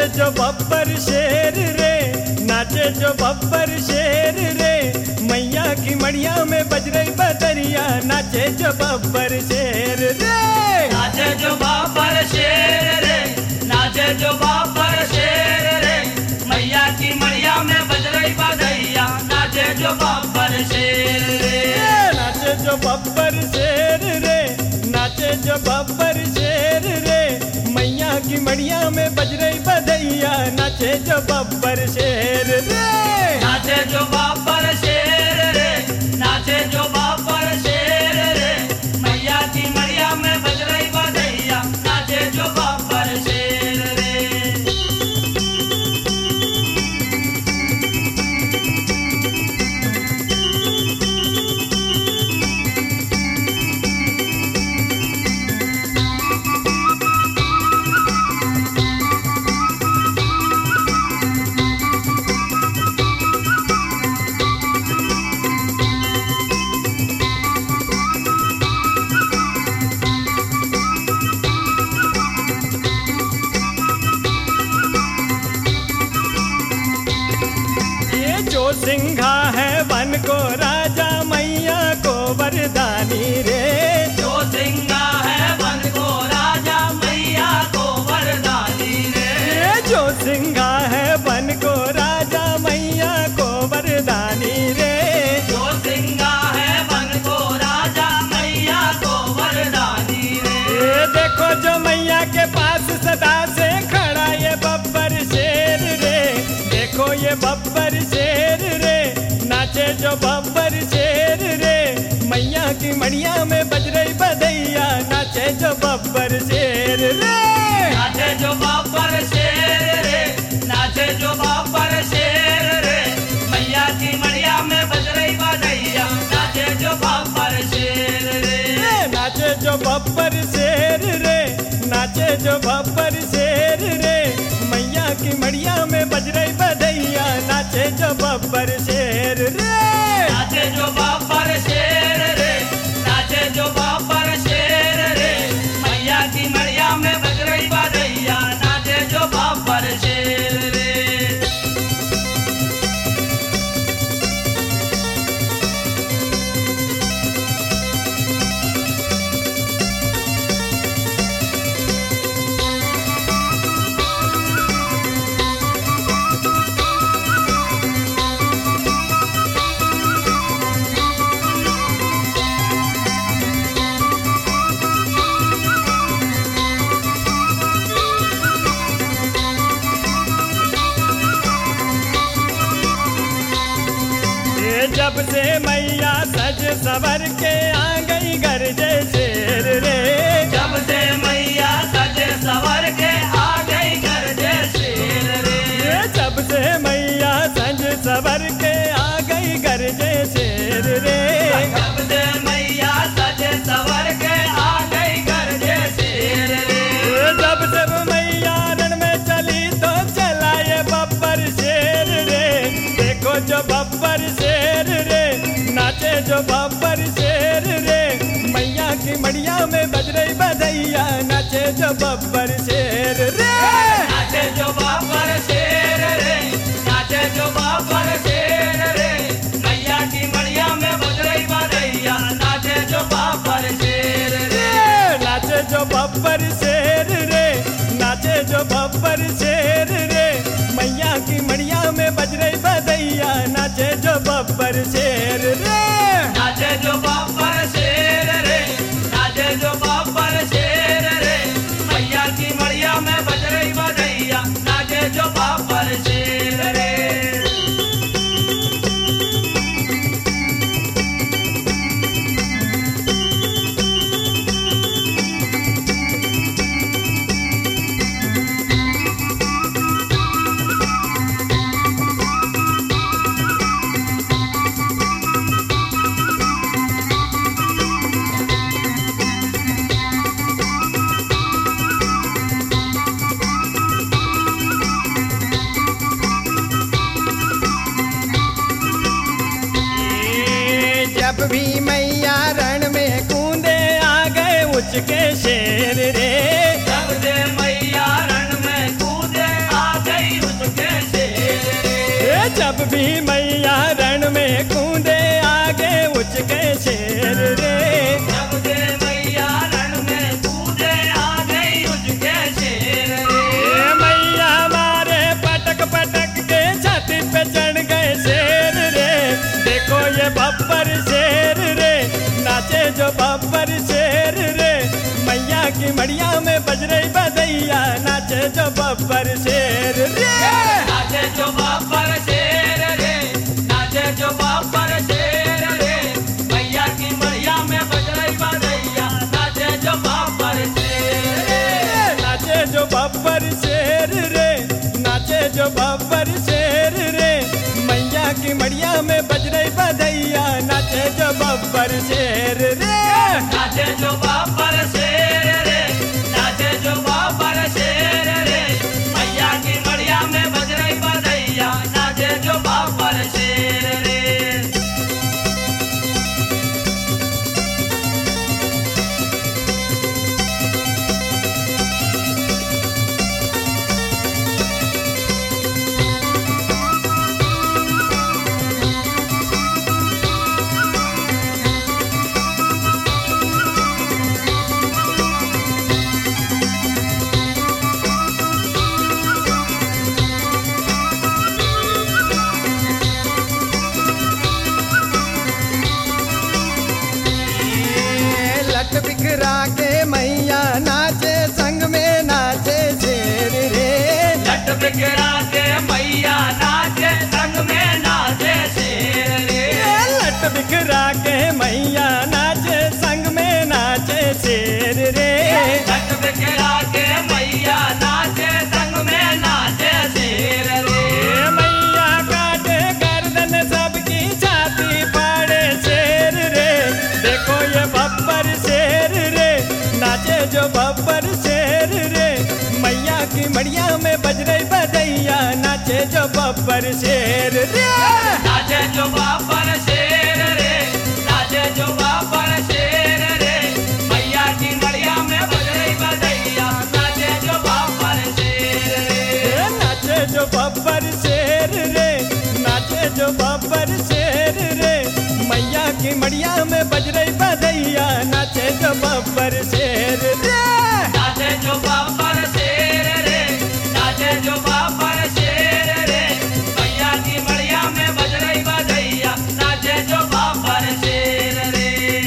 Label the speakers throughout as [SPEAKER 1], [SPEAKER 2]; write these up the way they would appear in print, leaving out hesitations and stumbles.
[SPEAKER 1] जो बब्बर शेर रे, नाचे जो बब्बर शेर रे, मैया की मड़िया में बज रही बदरिया, नाचे जो बब्बर शेर रे।
[SPEAKER 2] नाचे जो बब्बर शेर रे, नाचे जो बब्बर शेर रे, मैया की मड़िया में बज रही बधैया, नाचे जो बब्बर शेर रे।
[SPEAKER 1] नाचे जो बब्बर शेर रे, नाचे जो बब्बर शेर रे, मैया की मड़िया में बज रही बधैया, नाचे जो बब्बर शेर रे।
[SPEAKER 2] नाचे जो बब्बर शेर रे, नाचे जो बब्बर शेर रे, मैया की मड़िया में बज रही बधैया, नाचे जो बब्बर शेर रे।
[SPEAKER 1] जो सिंघा है वन को राजा, मैया को वरदानी रे।
[SPEAKER 2] जो सिंघा है वन को राजा, मैया को वरदानी रे।
[SPEAKER 1] जो सिंघा है वन को राजा, मैया को वरदानी रे।
[SPEAKER 2] जो सिंघा है वन को राजा, मैया को वरदानी रे।
[SPEAKER 1] देखो जो मैया के पास सदा से खड़ा ये बब्बर शेर रे, देखो ये बब्बर शेर रे, नाचे जो बब्बर शेर रे, मैया की मड़िया में बज रही बधैया, नाचे जो बब्बर शेर रे।
[SPEAKER 2] नाचे जो बब्बर शेर रे, नाचे जो बब्बर शेर रे, मैया की मड़िया में बज रही बधैया, नाचे जो बब्बर शेर रे।
[SPEAKER 1] नाचे जो बब्बर शेर रे, नाचे जो बब्बर शेर रे, मैया की मड़िया में बज रही बधैया, नाचे जो बब्बर शेर रे।
[SPEAKER 2] नाचे जो बब्बर शेर रे, नाचे जो बब्बर शेर रे, मैया की मड़िया में बज रही बधैया, नाचे जो बब्बर शेर रे।
[SPEAKER 1] जब से मैया सज सवर के आ गई गरजे शेर रे।
[SPEAKER 2] जब से मैया सज सवर के आ गई गरजे शेर रे।
[SPEAKER 1] जब से मैया सज सवर के आ गई गरजे शेर रे।
[SPEAKER 2] जब से मैया सज सवर के आ गई गरजे शेर रे।
[SPEAKER 1] जब जब मैया रण में चली तो चला ये बब्बर शेर रे, देखो जो बब्बर शेर रे, नाचे जो बब्बर शेर रे, मैया की मड़िया में बज रही बधैया, नाचे जो बब्बर शेर रे।
[SPEAKER 2] नाचे जो बब्बर शेर रे, नाचे जो बब्बर शेर रे, मैया की मड़िया में बज रही बधैया, नाचे जो बब्बर शेर रे।
[SPEAKER 1] नाचे जो बब्बर शेर रे, नाचे जो बब्बर शेर रे, मैया की मड़िया में बज रही बधैया, नाचे जो बब्बर शेर रे।
[SPEAKER 2] नाचे जो बब्बर शेर रे, नाचे जो बब्बर शेर रे, मैया की मड़िया में बज रही बधैया, नाचे जो बब्बर शेर रे।
[SPEAKER 1] जब भी मैया रण में कूदे आ गए उच के शेर रे।
[SPEAKER 2] जब से मैया रण में कूदे आ
[SPEAKER 1] मड़िया में बज रही बधैया नाचे जो बब्बर शेर रे।
[SPEAKER 2] नाचे जो बब्बर शेर रे, नाचे जो बब्बर शेर रे, मैया की मड़िया में बज रही बधैया नाचे जो बब्बर शेर रे।
[SPEAKER 1] नाचे जो बब्बर शेर रे, नाचे जो बब्बर शेर रे, मैया की मड़िया में बज रही बधैया नाचे जो बब्बर शेर रे।
[SPEAKER 2] नाचे जो बब्बर शेर रे, नाचे जो बब्बर शेर रे, मैया की मड़िया में बज रही बधैया नाचे जो बब्बर शेर रे।
[SPEAKER 1] लट बिखरा के मैया नाचे संग में नाचे शेर रे।
[SPEAKER 2] लट बिखरा के मैया नाचे संग में नाचे शेर रे।
[SPEAKER 1] लट बिखरा के मैया नाचे संग में नाचे शेर रे।
[SPEAKER 2] लट बिखरा के मैया नाचे संग में नाचे शेर रे।
[SPEAKER 1] मैया काटे गर्दन सबकी छाती फाड़े शेर रे। देखो ये बब्बर शेर रे, नाचे जो बब्बर शेर रे, मैया की मड़िया में बज रही बधैया नाचे जो बब्बर शेर रे।
[SPEAKER 2] नाचे जो बब्बर शेर रे, नाचे जो बब्बर शेर रे, मैया की मड़िया में बज रही बधैया नाचे जो बब्बर शेर रे।
[SPEAKER 1] नाचे जो बब्बर शेर रे, नाचे जो बब्बर शेर रे, मैया की मड़िया में बज रही बधैया नाचे जो बब्बर शेर रे।
[SPEAKER 2] नाचे जो बब्बर शेर रे, नाचे जो बब्बर शेर रे, मैया की मड़िया में बज रही बधैया नाचे जो बब्बर शेर रे।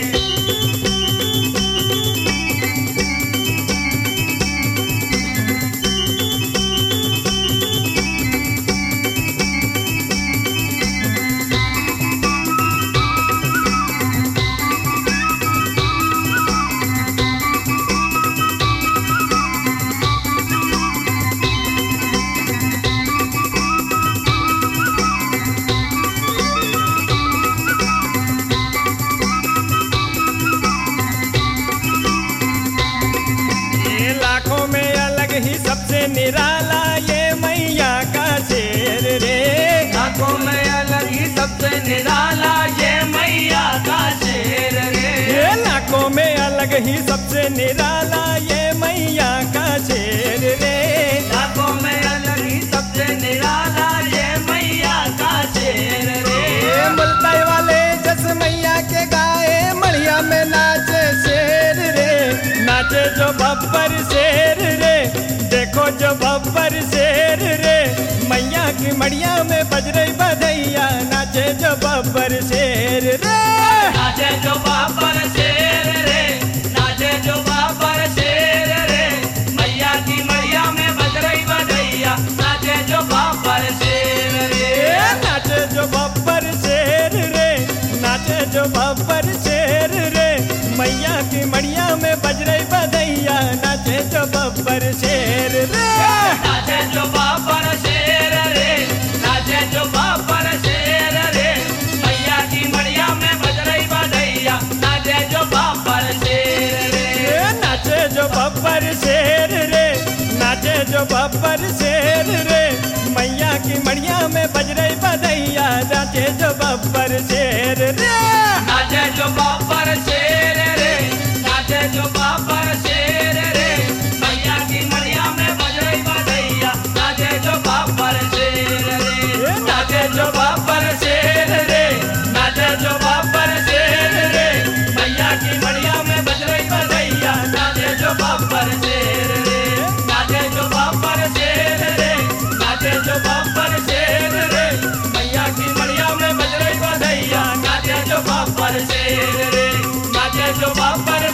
[SPEAKER 1] ये लाखों में अलग ही सबसे निराला ये मैया का शेर रे।
[SPEAKER 2] आंखों में अलग ही सबसे निराला ये मैया का शेर रे।
[SPEAKER 1] ये लाखों में अलग ही सबसे निराला ये मैया का शेर रे।
[SPEAKER 2] आंखों में अलग ही सबसे निराला ये मैया का शेर रे।
[SPEAKER 1] ये मुल्ताई वाले जस मैया के गाए मड़िया में नाचे शेर रे। नाचे जो बब्बर शेर रे, देखो जो बब्बर शेर रे, मैया की मड़िया में बज रही बधैया नाचे जो बब्बर शेर रे।
[SPEAKER 2] नाचे जो बब्बर शेर रे, नाचे जो बब्बर शेर रे, मैया की मड़िया में बज रही बधैया नाचे जो बब्बर शेर रे।
[SPEAKER 1] नाचे जो बब्बर शेर रे, नाचे जो बब्बर शेर रे, मैया की मड़िया में बज रही बधैया नाचे जो बब्बर शेर रे।
[SPEAKER 2] नाचे जो बब्बर शेर रे, नाचे जो बब्बर शेर रे, मैया की मड़िया में बज रही बधैया नाचे जो बब्बर शेर रे।
[SPEAKER 1] नाचे जो बब्बर शेर रे, नाचे जो बब्बर शेर रे, मैया की मड़िया में बज रही बधैया नाचे जो बब्बर शेर रे।
[SPEAKER 2] नाचे जो बब्बर शेर रे, नाचे जो बब्बर शेर रे, मैया की मड़िया में बज रही बधैया नाचे जो बब्बर शेर रे। नाचे जो बब्बर शेर रे, नाचे जो बब्बर शेर रे, मैया की मड़िया में बज रही बधैया नाचे जो बब्बर शेर रे। नाचे जो बब्बर शेर रे, नाचे जो बब्बर शेर रे, मैया की मड़िया में बज रही बधैया नाचे जो बब्बर शेर रे। नाचे जो बब्बर